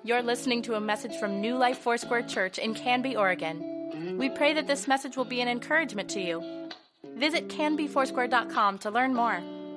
You're listening to a message from New Life Foursquare Church in Canby, Oregon. We pray that this message will be an encouragement to you. Visit canbyfoursquare.com to learn more.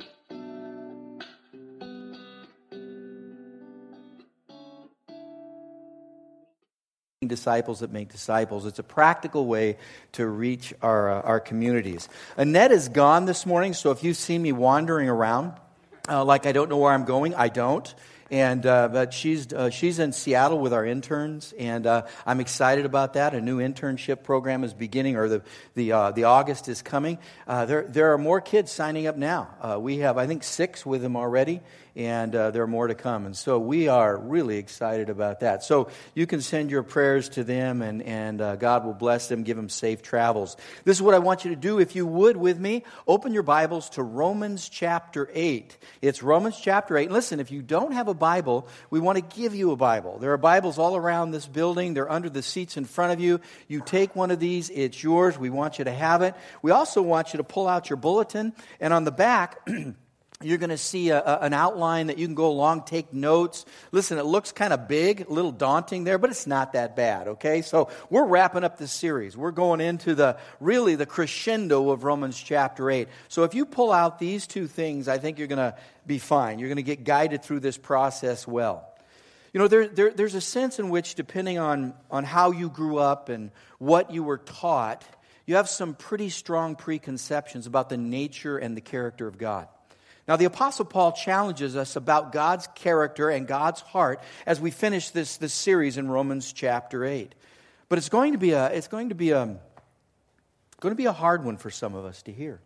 Disciples that make disciples. It's a practical way to reach our communities. Annette is gone this morning, so if you see me wandering around like I don't know where I'm going, I don't. But she's in Seattle with our interns, and I'm excited about that. A new internship program is beginning, or the August is coming. There are more kids signing up now. We have, I think, 6 with them already, and there are more to come. And so we are really excited about that. So you can send your prayers to them, and God will bless them, give them safe travels. This is what I want you to do. If you would, with me, open your Bibles to Romans chapter 8. It's Romans chapter 8. And listen, if you don't have a Bible, we want to give you a Bible. There are Bibles all around this building. They're under the seats in front of you. You take one of these. It's yours. We want you to have it. We also want you to pull out your bulletin, and on the back you're going to see an outline that you can go along, take notes. Listen, it looks kind of big, a little daunting there, but it's not that bad, okay? So we're wrapping up this series. We're going into the crescendo of Romans chapter 8. So if you pull out these 2 things, I think you're going to be fine. You're going to get guided through this process well. You know, there's a sense in which, depending on how you grew up and what you were taught, you have some pretty strong preconceptions about the nature and the character of God. Now, the Apostle Paul challenges us about God's character and God's heart as we finish this series in Romans chapter 8. But it's going to be a hard one for some of us to hear.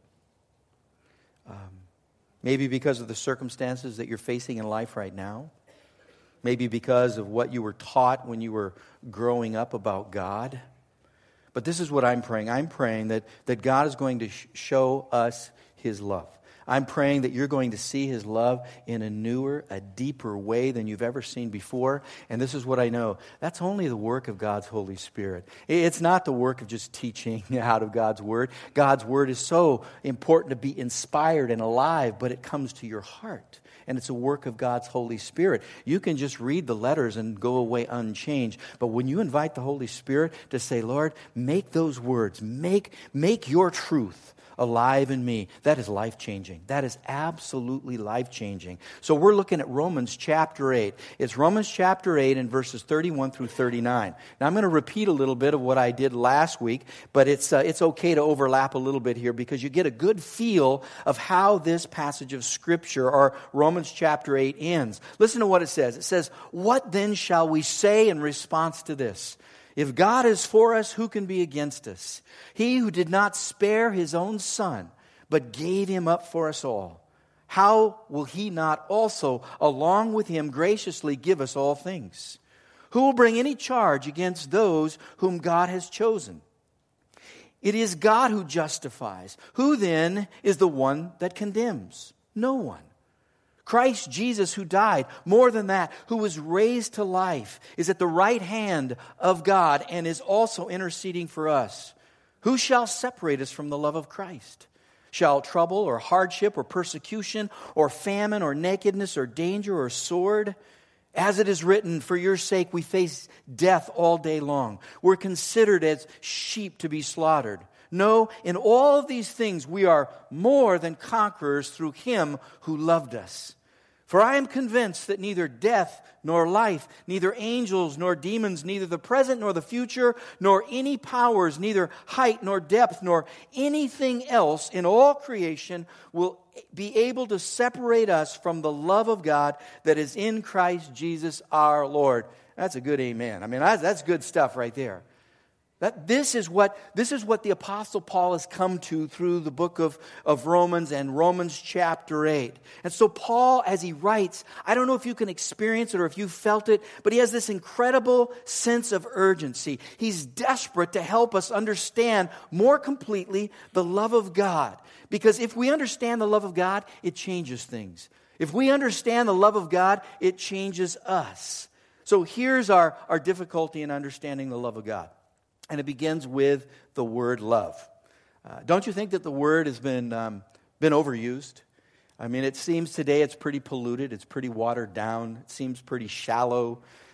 Maybe because of the circumstances that you're facing in life right now. Maybe because of what you were taught when you were growing up about God. But this is what I'm praying. I'm praying that God is going to show us His love. I'm praying that you're going to see His love in a newer, a deeper way than you've ever seen before. And this is what I know. That's only the work of God's Holy Spirit. It's not the work of just teaching out of God's Word. God's Word is so important to be inspired and alive, but it comes to your heart. And it's a work of God's Holy Spirit. You can just read the letters and go away unchanged. But when you invite the Holy Spirit to say, Lord, make those words, make your truth alive in me, that is life-changing. That is absolutely life-changing. So we're looking at Romans chapter 8. It's Romans chapter 8 and verses 31 through 39. Now I'm going to repeat a little bit of what I did last week, but it's okay to overlap a little bit here because you get a good feel of how this passage of Scripture, or Romans chapter 8, ends. Listen to what it says. It says, "What then shall we say in response to this? If God is for us, who can be against us? He who did not spare His own Son, but gave Him up for us all, how will He not also, along with Him, graciously give us all things? Who will bring any charge against those whom God has chosen? It is God who justifies. Who then is the one that condemns? No one. Christ Jesus, who died, more than that, who was raised to life, is at the right hand of God and is also interceding for us. Who shall separate us from the love of Christ? Shall trouble or hardship or persecution or famine or nakedness or danger or sword? As it is written, for your sake we face death all day long. We're considered as sheep to be slaughtered. No, in all of these things we are more than conquerors through Him who loved us. For I am convinced that neither death nor life, neither angels nor demons, neither the present nor the future, nor any powers, neither height nor depth, nor anything else in all creation will be able to separate us from the love of God that is in Christ Jesus our Lord." That's a good amen. I mean, that's good stuff right there. This is what the Apostle Paul has come to through the book of Romans and Romans chapter 8. And so Paul, as he writes, I don't know if you can experience it or if you felt it, but he has this incredible sense of urgency. He's desperate to help us understand more completely the love of God. Because if we understand the love of God, it changes things. If we understand the love of God, it changes us. So here's our difficulty in understanding the love of God. And it begins with the word love. Don't you think that the word has been overused? I mean, it seems today it's pretty polluted. It's pretty watered down. It seems pretty shallow.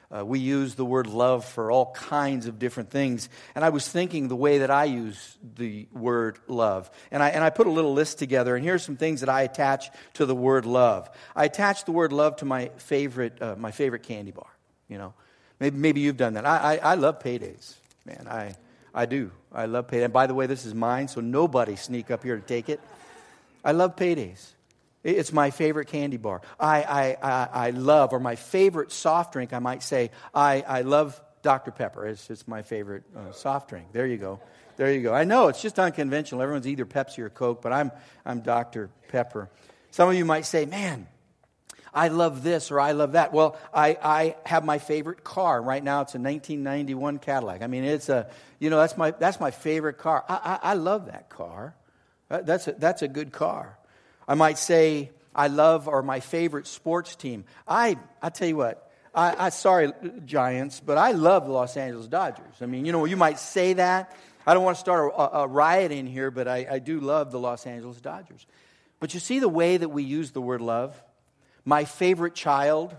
We use the word love for all kinds of different things. And I was thinking the way that I use the word love. And I put a little list together, and here's some things that I attach to the word love. I attach the word love to my favorite candy bar. You know, maybe you've done that. I love Paydays, man. I do. I love Paydays. And by the way, this is mine, so nobody sneak up here to take it. I love Paydays. It's my favorite candy bar. I love, or my favorite soft drink, I might say, I love Dr. Pepper. It's just my favorite soft drink. There you go. There you go. I know, it's just unconventional. Everyone's either Pepsi or Coke, but I'm Dr. Pepper. Some of you might say, man, I love this or I love that. Well, I have my favorite car. Right now it's a 1991 Cadillac. I mean, it's that's my favorite car. I love that car. That's a good car. I might say I love, or my favorite sports team. I tell you what, sorry, Giants, but I love the Los Angeles Dodgers. I mean, you might say that. I don't want to start a riot in here, but I do love the Los Angeles Dodgers. But you see the way that we use the word love? My favorite child.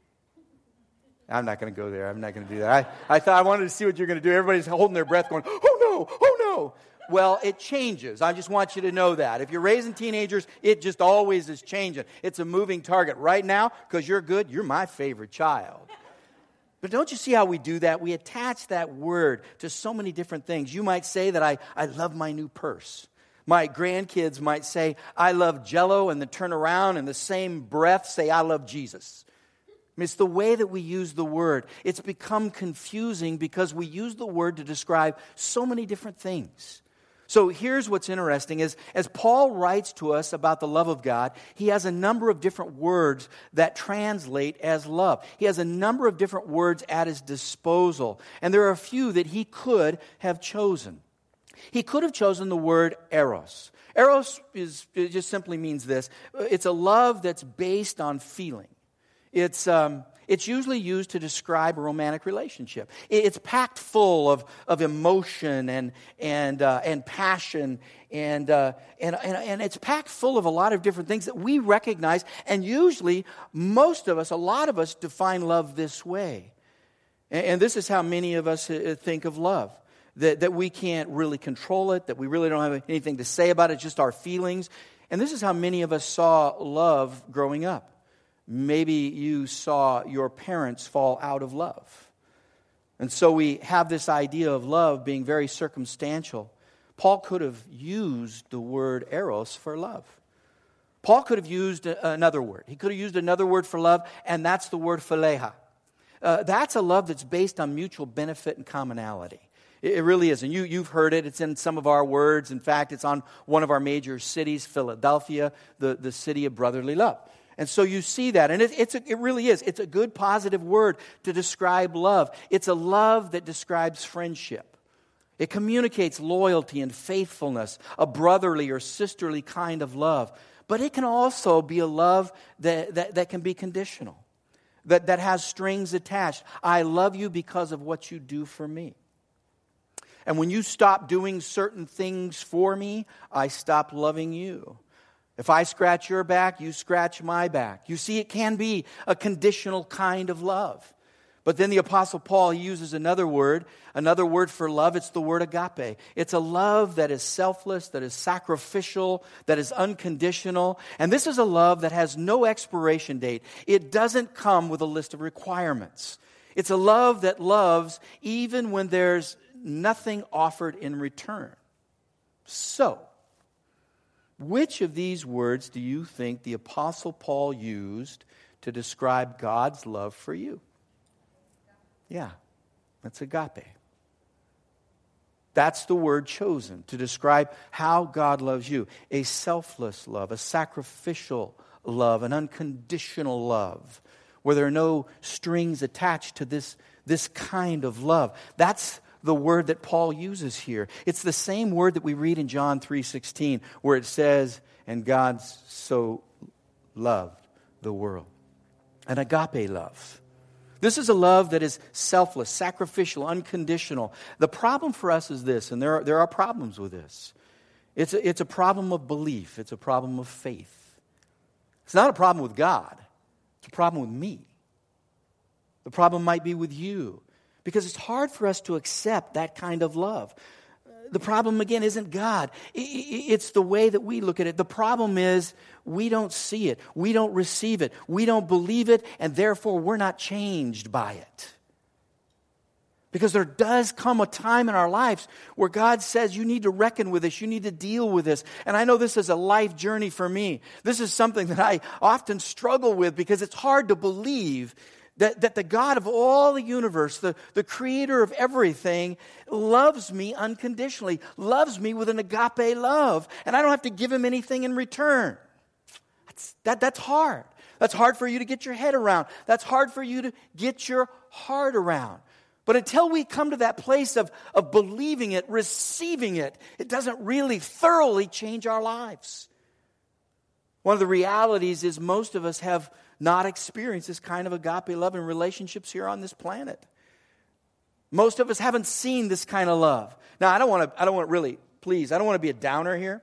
I'm not going to go there. I'm not going to do that. I wanted to see what you're going to do. Everybody's holding their breath going, oh no, oh no. Well, it changes. I just want you to know that. If you're raising teenagers, it just always is changing. It's a moving target. Right now, because you're good, you're my favorite child. But don't you see how we do that? We attach that word to so many different things. You might say that I love my new purse. My grandkids might say, I love Jell-O, and then turn around and the same breath say, I love Jesus. I mean, it's the way that we use the word. It's become confusing because we use the word to describe so many different things. So here's what's interesting is, as Paul writes to us about the love of God, he has a number of different words that translate as love. He has a number of different words at his disposal. And there are a few that he could have chosen. He could have chosen the word eros. Eros it just simply means this. It's a love that's based on feeling. It's usually used to describe a romantic relationship. It's packed full of emotion and passion and it's packed full of a lot of different things that we recognize. And usually, most of us, a lot of us, define love this way. And this is how many of us think of love. That we can't really control it, that we really don't have anything to say about it, just our feelings. And this is how many of us saw love growing up. Maybe you saw your parents fall out of love. And so we have this idea of love being very circumstantial. Paul could have used the word eros for love. Paul could have used another word. He could have used another word for love, and that's the word phileia. That's a love that's based on mutual benefit and commonality. It really is. And you've heard it. It's in some of our words. In fact, it's on one of our major cities, Philadelphia, the city of brotherly love. And so you see that. And it really is. It's a good, positive word to describe love. It's a love that describes friendship. It communicates loyalty and faithfulness, a brotherly or sisterly kind of love. But it can also be a love that can be conditional, that has strings attached. I love you because of what you do for me. And when you stop doing certain things for me, I stop loving you. If I scratch your back, you scratch my back. You see, it can be a conditional kind of love. But then the Apostle Paul, he uses another word for love. It's the word agape. It's a love that is selfless, that is sacrificial, that is unconditional. And this is a love that has no expiration date. It doesn't come with a list of requirements. It's a love that loves even when there's nothing offered in return. So, which of these words do you think the Apostle Paul used to describe God's love for you? Yeah, that's agape. That's the word chosen to describe how God loves you. A selfless love, a sacrificial love, an unconditional love, where there are no strings attached to this kind of love. That's the word that Paul uses here. It's the same word that we read in John 3:16, where it says, and God so loved the world. An agape love. This is a love that is selfless, sacrificial, unconditional. The problem for us is this, and there are problems with this. It's a problem of belief. It's a problem of faith. It's not a problem with God. It's a problem with me. The problem might be with you, because it's hard for us to accept that kind of love. The problem, again, isn't God. It's the way that we look at it. The problem is we don't see it. We don't receive it. We don't believe it, and therefore we're not changed by it. Because there does come a time in our lives where God says, you need to reckon with this. You need to deal with this. And I know this is a life journey for me. This is something that I often struggle with because it's hard to believe that the God of all the universe, the creator of everything, loves me unconditionally, loves me with an agape love, and I don't have to give him anything in return. That's hard. That's hard for you to get your head around. That's hard for you to get your heart around. But until we come to that place of believing it, receiving it, it doesn't really thoroughly change our lives. One of the realities is most of us have not experienced this kind of agape love in relationships here on this planet. Most of us haven't seen this kind of love. Now, I don't want to be a downer here,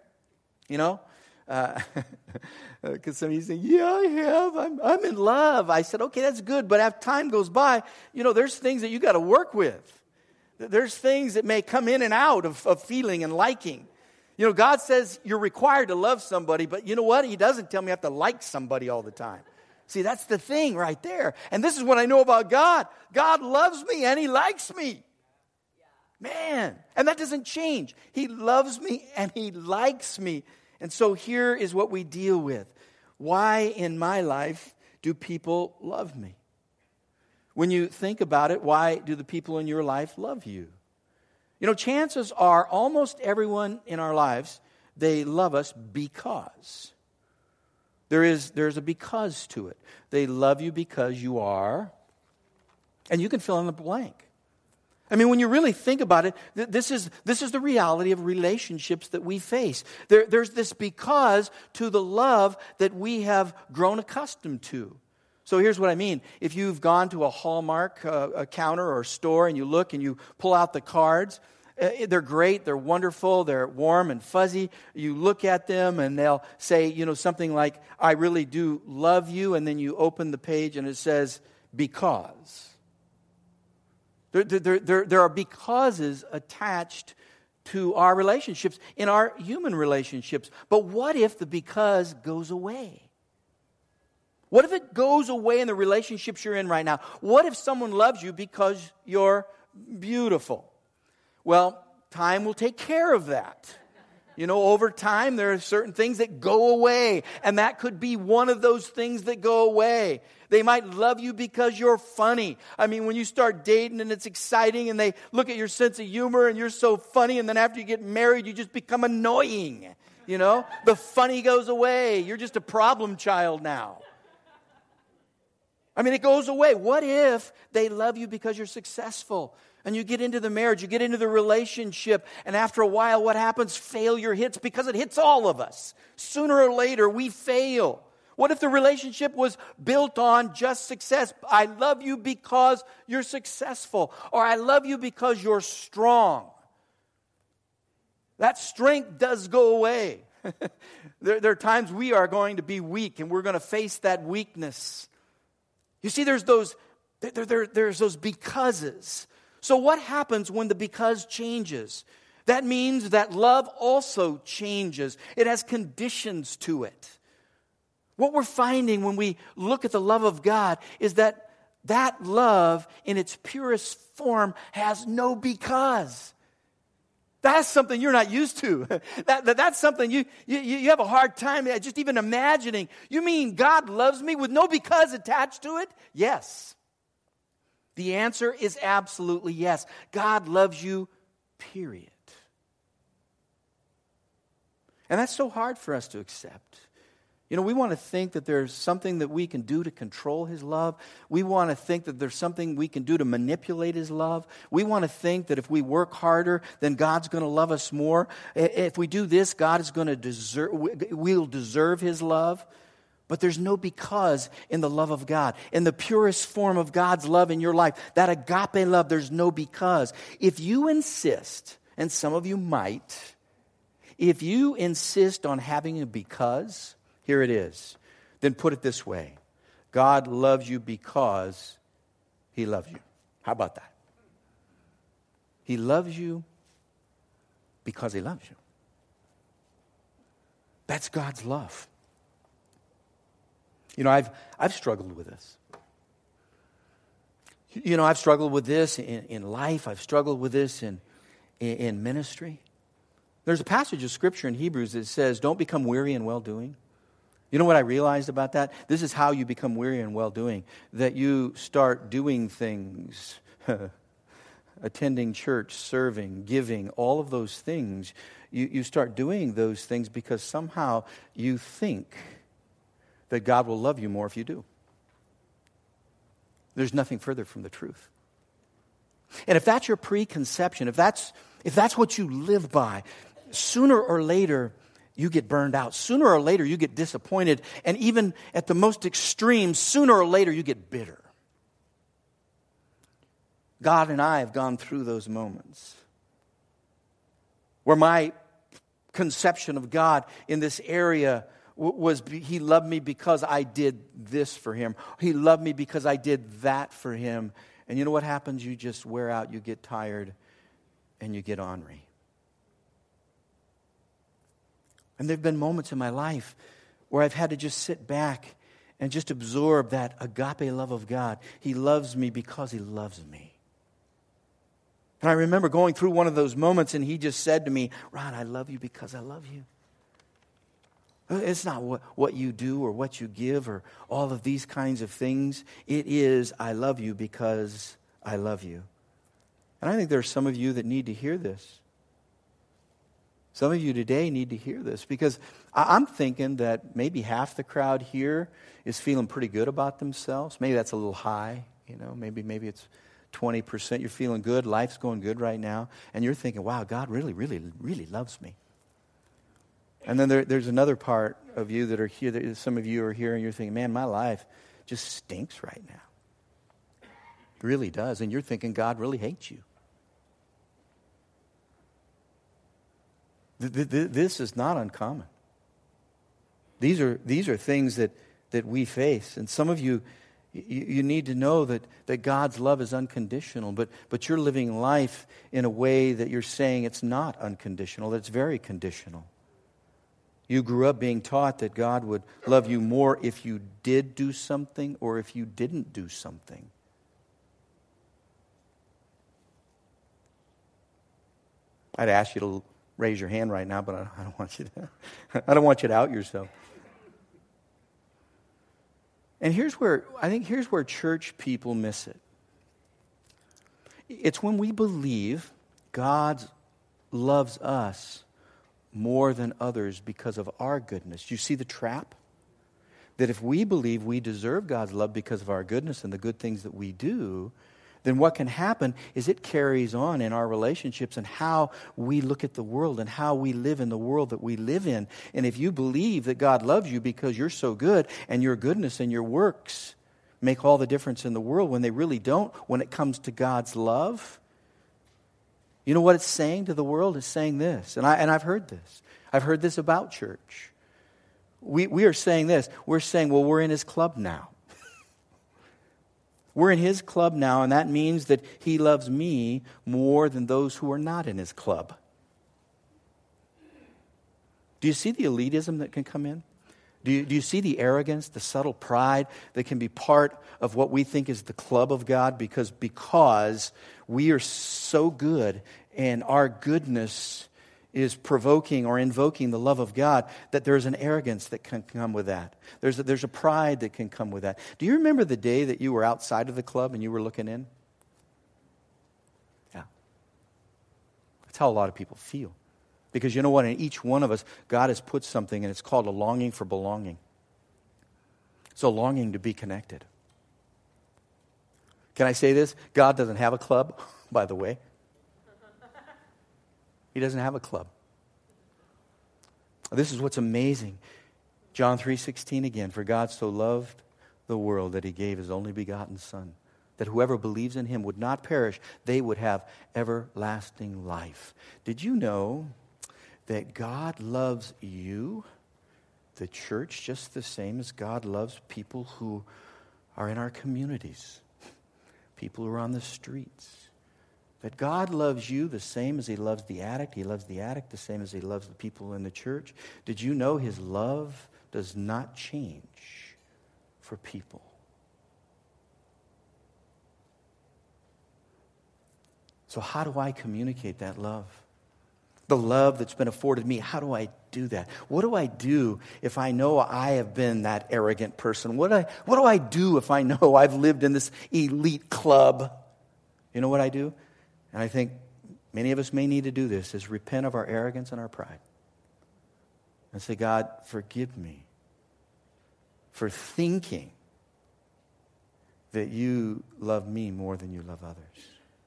because some of you say, yeah, I have. I'm in love. I said, okay, that's good. But as time goes by, there's things that you got to work with. There's things that may come in and out of feeling and liking. God says you're required to love somebody, but you know what? He doesn't tell me I have to like somebody all the time. See, that's the thing right there. And this is what I know about God. God loves me and he likes me. Man, and that doesn't change. He loves me and he likes me. And so here is what we deal with. Why in my life do people love me? When you think about it, why do the people in your life love you? Chances are almost everyone in our lives, they love us because. There's a because to it. They love you because you are, and you can fill in the blank. I mean, when you really think about it, this is the reality of relationships that we face. There's this because to the love that we have grown accustomed to. So here's what I mean. If you've gone to a Hallmark a counter or store and you look and you pull out the cards, they're great, they're wonderful, they're warm and fuzzy. You look at them and they'll say, something like, I really do love you. And then you open the page and it says, because. There are becauses attached to our relationships, in our human relationships. But what if the because goes away? What if it goes away in the relationships you're in right now? What if someone loves you because you're beautiful? Well, time will take care of that. Over time, there are certain things that go away, and that could be one of those things that go away. They might love you because you're funny. I mean, when you start dating and it's exciting, and they look at your sense of humor, and you're so funny, and then after you get married, you just become annoying. The funny goes away. You're just a problem child now. I mean, it goes away. What if they love you because you're successful? And you get into the marriage, you get into the relationship, and after a while, what happens? Failure hits, because it hits all of us. Sooner or later, we fail. What if the relationship was built on just success? I love you because you're successful, or I love you because you're strong. That strength does go away. There are times we are going to be weak, and we're going to face that weakness. You see, there's those becauses. So what happens when the because changes? That means that love also changes. It has conditions to it. What we're finding when we look at the love of God is that love in its purest form has no because. That's something you're not used to. That's something you have a hard time just even imagining. You mean God loves me with no because attached to it? Yes. The answer is absolutely yes. God loves you, period. And that's so hard for us to accept. We want to think that there's something that we can do to control His love. We want to think that there's something we can do to manipulate His love. We want to think that if we work harder, then God's going to love us more. If we do this, God is going to we'll deserve His love. But there's no because in the love of God. In the purest form of God's love in your life, that agape love, there's no because. If you insist, and some of you might, if you insist on having a because, here it is. Then put it this way. God loves you because He loves you. How about that? He loves you because he loves you. That's God's love. You know, I've struggled with this. You know, I've struggled with this in life. I've struggled with this in ministry. There's a passage of Scripture in Hebrews that says, don't become weary in well-doing. You know what I realized about that? This is how you become weary in well-doing. That you start doing things, attending church, serving, giving, all of those things. You start doing those things because somehow you think that God will love you more if you do. There's nothing further from the truth. And if that's your preconception, if that's what you live by, sooner or later you get burned out. Sooner or later you get disappointed. And even at the most extreme, sooner or later you get bitter. God and I have gone through those moments where my conception of God in this area was he loved me because I did this for him. He loved me because I did that for him. And you know what happens? You just wear out, you get tired, and you get ornery. And there have been moments in my life where I've had to just sit back and just absorb that agape love of God. He loves me because he loves me. And I remember going through one of those moments and he just said to me, Ron, I love you because I love you. It's not what you do or what you give or all of these kinds of things. It is, I love you because I love you. And I think there are some of you that need to hear this. Some of you today need to hear this because I'm thinking that maybe half the crowd here is feeling pretty good about themselves. Maybe that's a little high, you know. Maybe it's 20%. You're feeling good. Life's going good right now. And you're thinking, wow, God really, really, really loves me. And then there's another part of you that are here, that some of you are here and you're thinking, man, my life just stinks right now. It really does. And you're thinking God really hates you. This is not uncommon. These are things that we face. And some of you need to know that God's love is unconditional, but you're living life in a way that you're saying it's not unconditional, that it's very conditional. You grew up being taught that God would love you more if you did do something or if you didn't do something. I'd ask you to raise your hand right now, but I don't want you to. I don't want you to out yourself. And here's where church people miss it. It's when we believe God loves us more than others because of our goodness. Do you see the trap? That if we believe we deserve God's love because of our goodness and the good things that we do, then what can happen is it carries on in our relationships and how we look at the world and how we live in the world that we live in. And if you believe that God loves you because you're so good and your goodness and your works make all the difference in the world when they really don't, when it comes to God's love, you know what it's saying to the world? It's saying this, and I've heard this. I've heard this about church. We are saying this. We're saying, well, we're in his club now. We're in his club now, and that means that he loves me more than those who are not in his club. Do you see the elitism that can come in? Do you see the arrogance, the subtle pride that can be part of what we think is the club of God because we are so good and our goodness is provoking or invoking the love of God, that there's an arrogance that can come with that. There's a pride that can come with that. Do you remember the day that you were outside of the club and you were looking in? Yeah. That's how a lot of people feel. Because you know what? In each one of us, God has put something, and it's called a longing for belonging. It's a longing to be connected. Can I say this? God doesn't have a club, by the way. He doesn't have a club. This is what's amazing. John 3:16 again. For God so loved the world that he gave his only begotten Son, that whoever believes in him would not perish, they would have everlasting life. Did you know that God loves you, the church, just the same as God loves people who are in our communities? people who are on the streets. That God loves you the same as He loves the addict. He loves the addict the same as He loves the people in the church. Did you know His love does not change for people? So how do I communicate that love? The love that's been afforded me, how do I do that? What do I do if I know I have been that arrogant person? What do I do if I know I've lived in this elite club? You know what I do? And I think many of us may need to do this, is repent of our arrogance and our pride. And say, God, forgive me for thinking that you love me more than you love others.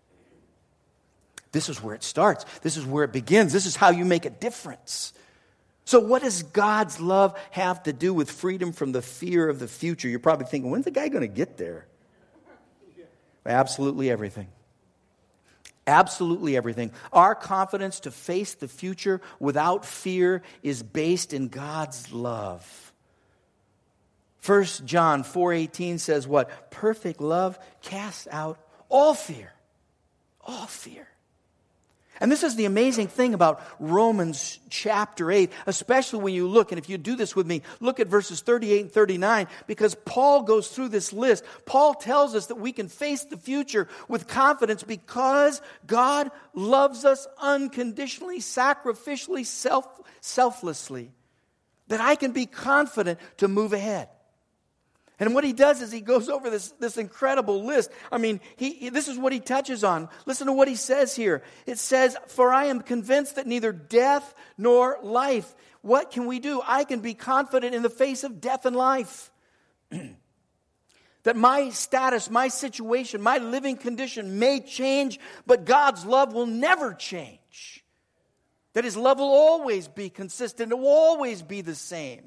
This is where it starts. This is where it begins. This is how you make a difference. So what does God's love have to do with freedom from the fear of the future? You're probably thinking, when's the guy going to get there? Absolutely everything. Absolutely everything. Our confidence to face the future without fear is based in God's love. 1 John 4:18 says what? Perfect love casts out all fear. All fear. And this is the amazing thing about Romans chapter 8, especially when you look, and if you do this with me, look at verses 38 and 39, because Paul goes through this list. Paul tells us that we can face the future with confidence because God loves us unconditionally, sacrificially, selflessly, that I can be confident to move ahead. And what he does is he goes over this incredible list. I mean, this is what he touches on. Listen to what he says here. It says, for I am convinced that neither death nor life. What can we do? I can be confident in the face of death and life. That my status, my situation, my living condition may change, but God's love will never change. That His love will always be consistent. It will always be the same.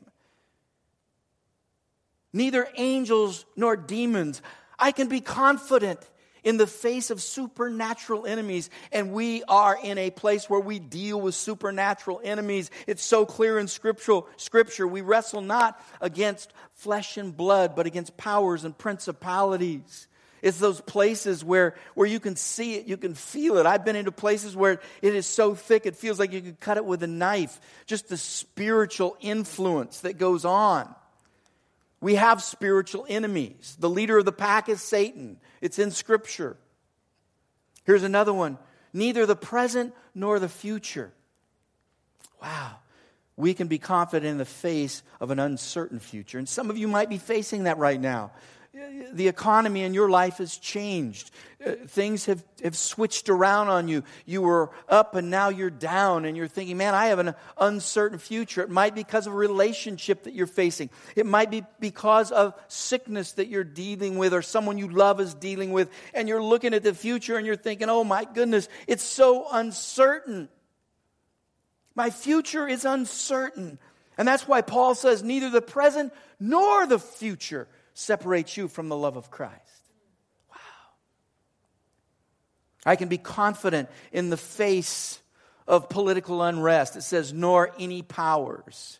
Neither angels nor demons. I can be confident in the face of supernatural enemies. And we are in a place where we deal with supernatural enemies. It's so clear in Scripture. We wrestle not against flesh and blood, but against powers and principalities. It's those places where you can see it, you can feel it. I've been into places where it is so thick it feels like you could cut it with a knife. Just the spiritual influence that goes on. We have spiritual enemies. The leader of the pack is Satan. It's in Scripture. Here's another one. Neither the present nor the future. Wow. We can be confident in the face of an uncertain future. And some of you might be facing that right now. The economy in your life has changed. Things have switched around on you. You were up and now you're down and you're thinking, man, I have an uncertain future. It might be because of a relationship that you're facing. It might be because of sickness that you're dealing with or someone you love is dealing with. And you're looking at the future and you're thinking, oh my goodness, it's so uncertain. My future is uncertain. And that's why Paul says neither the present nor the future separates you from the love of Christ. Wow. I can be confident in the face of political unrest. It says, nor any powers.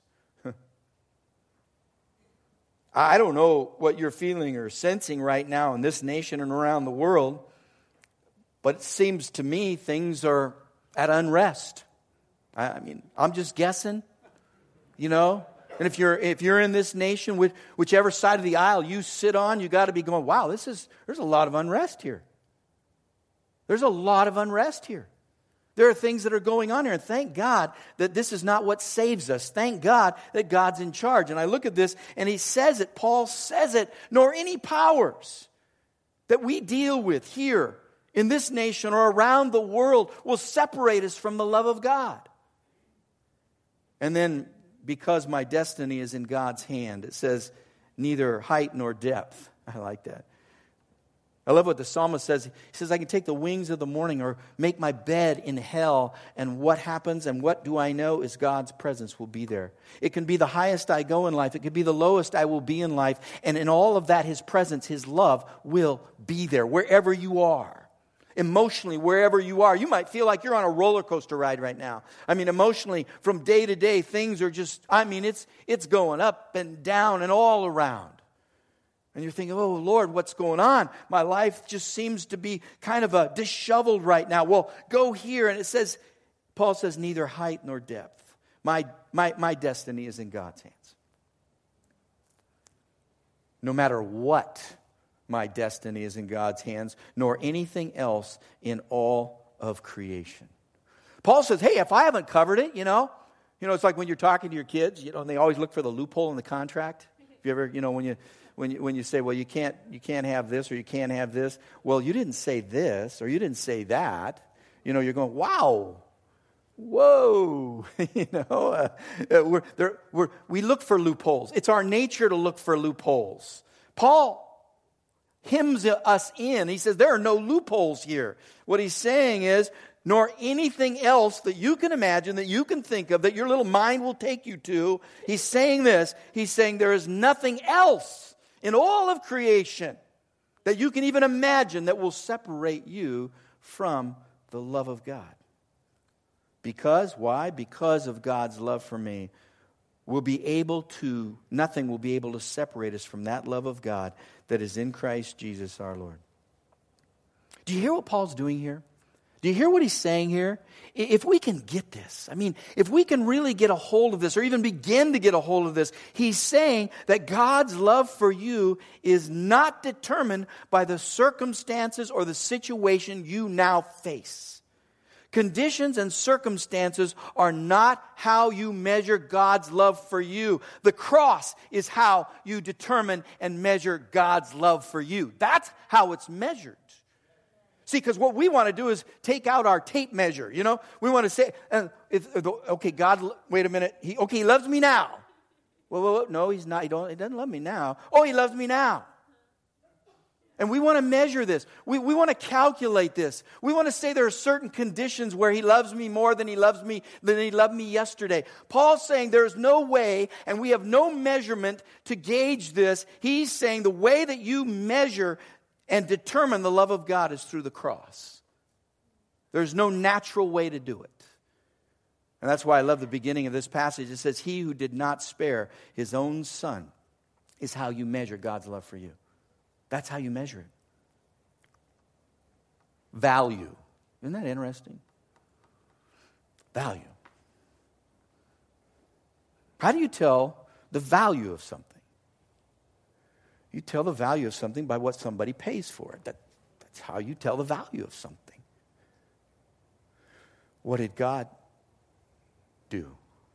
I don't know what you're feeling or sensing right now in this nation and around the world, but it seems to me things are at unrest. I mean, I'm just guessing, you know. And if you're in this nation, whichever side of the aisle you sit on, you got to be going, wow, there's a lot of unrest here. There's a lot of unrest here. There are things that are going on here. And thank God that this is not what saves us. Thank God that God's in charge. And I look at this and he says it, Paul says it, nor any powers that we deal with here in this nation or around the world will separate us from the love of God. And then, because my destiny is in God's hand, it says, neither height nor depth. I like that. I love what the psalmist says. He says, I can take the wings of the morning or make my bed in hell. And what happens and what do I know is God's presence will be there. It can be the highest I go in life. It can be the lowest I will be in life. And in all of that, His presence, His love will be there wherever you are. Emotionally, wherever you are. You might feel like you're on a roller coaster ride right now. I mean, emotionally, from day to day, things are just, it's going up and down and all around. And you're thinking, oh, Lord, what's going on? My life just seems to be kind of disheveled right now. Well, go here. And it says, Paul says, neither height nor depth. My destiny is in God's hands. No matter what, my destiny is in God's hands, nor anything else in all of creation. Paul says, hey, if I haven't covered it, it's like when you're talking to your kids, and they always look for the loophole in the contract. If you ever, when you say, well, you can't have this or you can't have this. Well, you didn't say this or you didn't say that. You're going, wow, whoa. We look for loopholes. It's our nature to look for loopholes. Paul hymns us in. He says there are no loopholes here. What he's saying is, nor anything else that you can imagine, that you can think of, that your little mind will take you to. He's saying this. He's saying there is nothing else in all of creation that you can even imagine that will separate you from the love of God. Because, why? Because of God's love for me. Nothing will be able to separate us from that love of God that is in Christ Jesus our Lord. Do you hear what Paul's doing here? Do you hear what he's saying here? If we can get this, if we can really get a hold of this or even begin to get a hold of this, he's saying that God's love for you is not determined by the circumstances or the situation you now face. Conditions and circumstances are not how you measure God's love for you. The cross is how you determine and measure God's love for you. That's how it's measured. See, because what we want to do is take out our tape measure, We want to say, okay, God, wait a minute. He loves me now. Well, no, he's not. He doesn't love me now. Oh, he loves me now. And we want to measure this. We want to calculate this. We want to say there are certain conditions where he loves me more than he loved me yesterday. Paul's saying there's no way, and we have no measurement to gauge this. He's saying the way that you measure and determine the love of God is through the cross. There's no natural way to do it. And that's why I love the beginning of this passage. It says, he who did not spare his own son is how you measure God's love for you. That's how you measure it. Value. Isn't that interesting? Value. How do you tell the value of something? You tell the value of something by what somebody pays for it. That's how you tell the value of something. What did God do?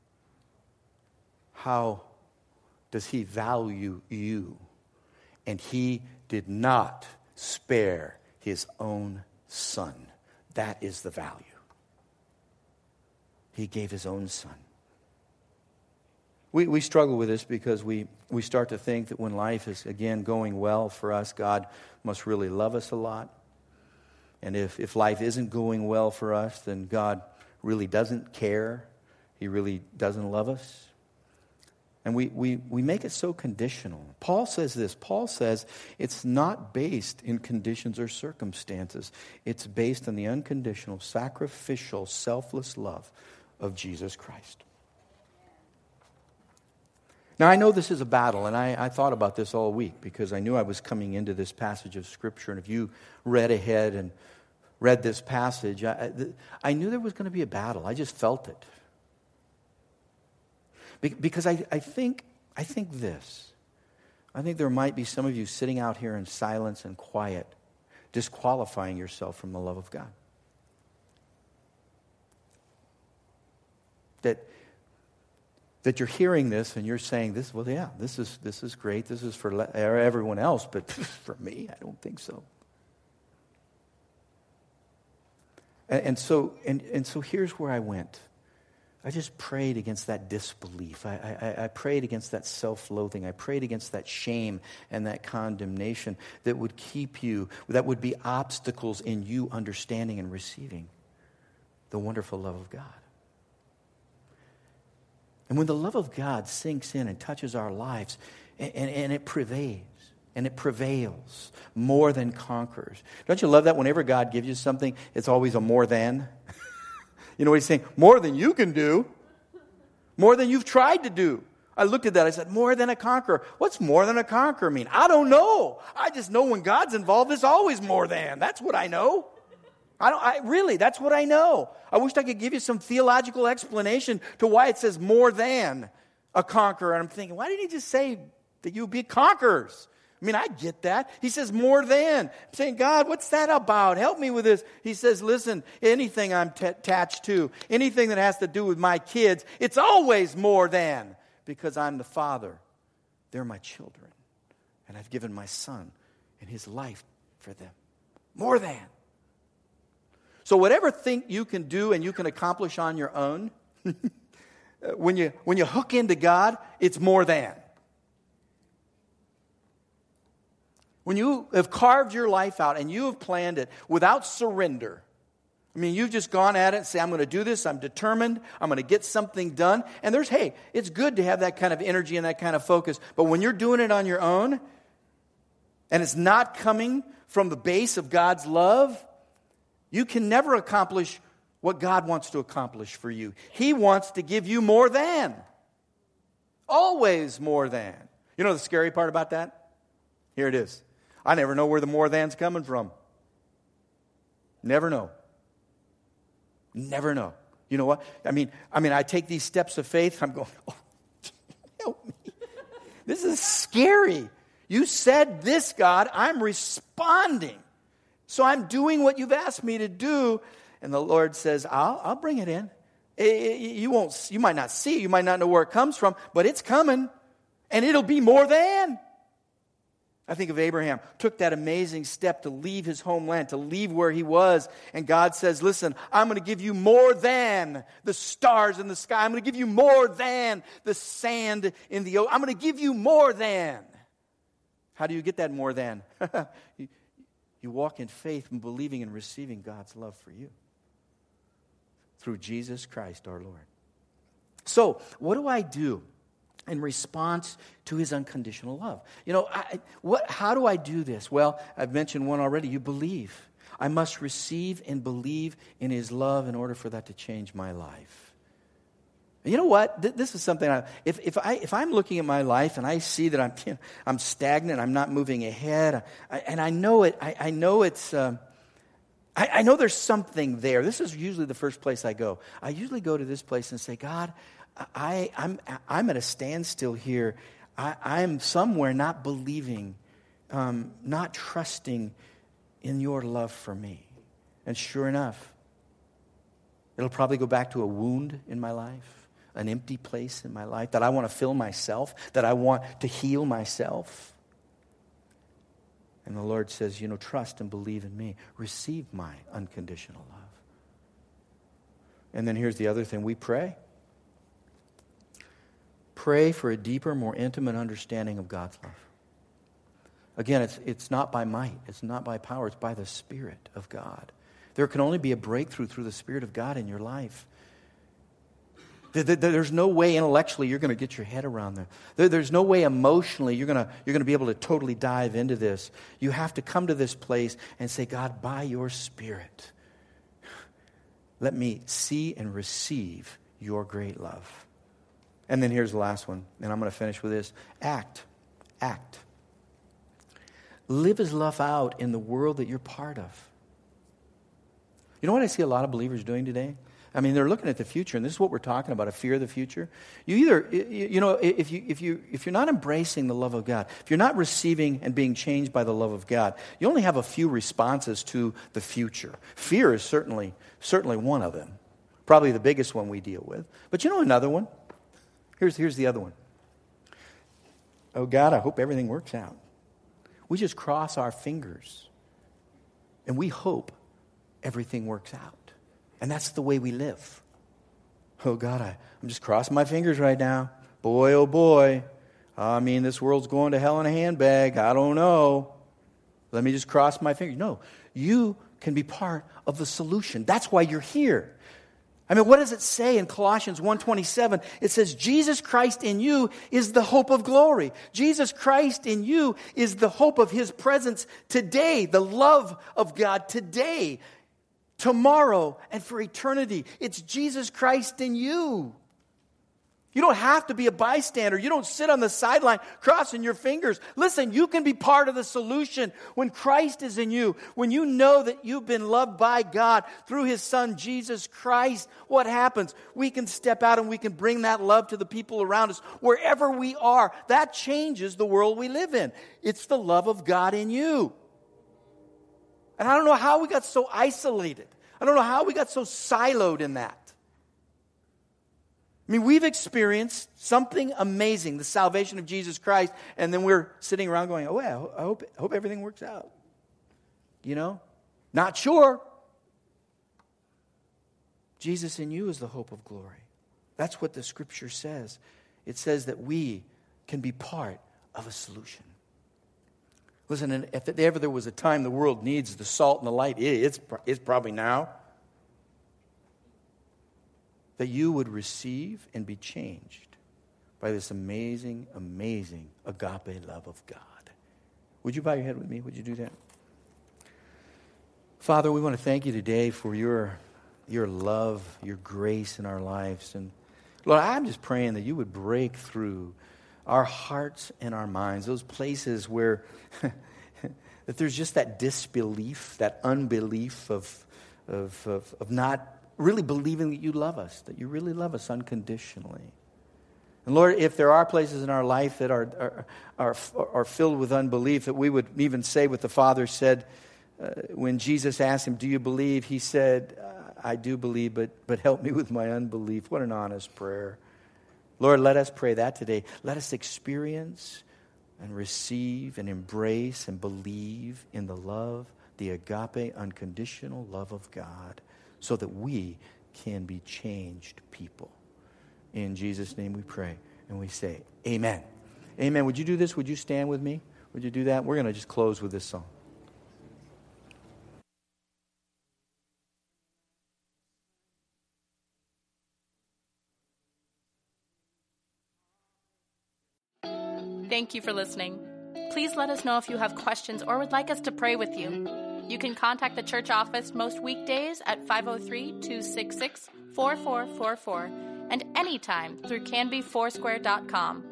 How does he value you? And he did not spare his own son. That is the value. He gave his own son. We struggle with this because we start to think that when life is, again, going well for us, God must really love us a lot. And if life isn't going well for us, then God really doesn't care. He really doesn't love us. And we make it so conditional. Paul says this. Paul says it's not based in conditions or circumstances. It's based on the unconditional, sacrificial, selfless love of Jesus Christ. Now, I know this is a battle, and I thought about this all week because I knew I was coming into this passage of Scripture. And if you read ahead and read this passage, I knew there was going to be a battle. I just felt it. Because I think this. I think there might be some of you sitting out here in silence and quiet, disqualifying yourself from the love of God. That you're hearing this and you're saying this, well, yeah, this is great. This is for everyone else, but for me, I don't think so. And so here's where I went. I just prayed against that disbelief. I prayed against that self-loathing. I prayed against that shame and that condemnation that would keep you, that would be obstacles in you understanding and receiving the wonderful love of God. And when the love of God sinks in and touches our lives, and it prevails more than conquers. Don't you love that whenever God gives you something, it's always a more than? You know what he's saying? More than you can do. More than you've tried to do. I looked at that. I said, more than a conqueror. What's more than a conqueror mean? I don't know. I just know when God's involved, it's always more than. That's what I know. Really, that's what I know. I wish I could give you some theological explanation to why it says more than a conqueror. And I'm thinking, why didn't he just say that you be conquerors? I mean, I get that. He says more than. I'm saying, God, what's that about? Help me with this. He says, listen, anything I'm attached to, anything that has to do with my kids, it's always more than. Because I'm the Father. They're my children. And I've given my Son and His life for them. More than. So whatever thing you can do and you can accomplish on your own, when you hook into God, it's more than. When you have carved your life out and you have planned it without surrender, I mean, you've just gone at it and say, I'm going to do this, I'm determined, I'm going to get something done. And it's good to have that kind of energy and that kind of focus. But when you're doing it on your own, and it's not coming from the base of God's love, you can never accomplish what God wants to accomplish for you. He wants to give you more than. Always more than. You know the scary part about that? Here it is. I never know where the more than's coming from. Never know. Never know. You know what? I mean, I take these steps of faith. I'm going, oh, help me. This is scary. You said this, God. I'm responding. So I'm doing what you've asked me to do. And the Lord says, I'll bring it in. You might not see it. You might not know where it comes from, but it's coming. And it'll be more than. I think of Abraham, took that amazing step to leave his homeland, to leave where he was. And God says, listen, I'm going to give you more than the stars in the sky. I'm going to give you more than the sand in the ocean. I'm going to give you more than. How do you get that more than? You walk in faith and believing and receiving God's love for you. Through Jesus Christ our Lord. So, what do I do in response to His unconditional love? You know, how do I do this? Well, I've mentioned one already. You believe. I must receive and believe in His love in order for that to change my life. You know what? This is something. If I'm looking at my life and I see that I'm stagnant, I'm not moving ahead, and I know it. I know it's. I know there's something there. This is usually the first place I go. I usually go to this place and say, God, I'm at a standstill here. I'm somewhere not believing, not trusting in your love for me. And sure enough, it'll probably go back to a wound in my life, an empty place in my life that I want to fill myself, that I want to heal myself. And the Lord says, trust and believe in me. Receive my unconditional love. And then here's the other thing. We pray. Pray for a deeper, more intimate understanding of God's love. Again, it's not by might. It's not by power. It's by the Spirit of God. There can only be a breakthrough through the Spirit of God in your life. There's no way intellectually you're going to get your head around that. There's no way emotionally you're going to be able to totally dive into this. You have to come to this place and say, God, by your Spirit, let me see and receive your great love. And then here's the last one, and I'm going to finish with this. Act. Live His love out in the world that you're part of. You know what I see a lot of believers doing today? I mean, they're looking at the future, and this is what we're talking about, a fear of the future. If you're not embracing the love of God, if you're not receiving and being changed by the love of God, you only have a few responses to the future. Fear is certainly one of them, probably the biggest one we deal with. But another one? Here's the other one. Oh, God, I hope everything works out. We just cross our fingers, and we hope everything works out. And that's the way we live. Oh, God, I'm just crossing my fingers right now. Boy, oh, boy. This world's going to hell in a handbag. I don't know. Let me just cross my fingers. No, you can be part of the solution. That's why you're here. What does it say in Colossians 1:27? It says, Jesus Christ in you is the hope of glory. Jesus Christ in you is the hope of His presence today, the love of God today, tomorrow, and for eternity. It's Jesus Christ in you. You don't have to be a bystander. You don't sit on the sideline crossing your fingers. Listen, you can be part of the solution when Christ is in you. When you know that you've been loved by God through His Son, Jesus Christ, what happens? We can step out and we can bring that love to the people around us wherever we are. That changes the world we live in. It's the love of God in you. And I don't know how we got so isolated. I don't know how we got so siloed in that. I mean, we've experienced something amazing, the salvation of Jesus Christ, and then we're sitting around going, oh, yeah, I hope everything works out. You know? Not sure. Jesus in you is the hope of glory. That's what the Scripture says. It says that we can be part of a solution. Listen, and if ever there was a time the world needs the salt and the light, it's probably now. That you would receive and be changed by this amazing, amazing agape love of God. Would you bow your head with me? Would you do that? Father, we want to thank you today for your love, your grace in our lives. And Lord, I'm just praying that you would break through our hearts and our minds, those places where that there's just that disbelief, that unbelief of not really believing that you love us, that you really love us unconditionally. And Lord, if there are places in our life that are filled with unbelief, that we would even say what the Father said when Jesus asked him, do you believe? He said, I do believe, but help me with my unbelief. What an honest prayer. Lord, let us pray that today. Let us experience and receive and embrace and believe in the love, the agape, unconditional love of God, so that we can be changed people. In Jesus' name we pray, and we say, amen. Amen. Would you do this? Would you stand with me? Would you do that? We're going to just close with this song. Thank you for listening. Please let us know if you have questions or would like us to pray with you. You can contact the church office most weekdays at 503-266-4444 and anytime through canbyfoursquare.com.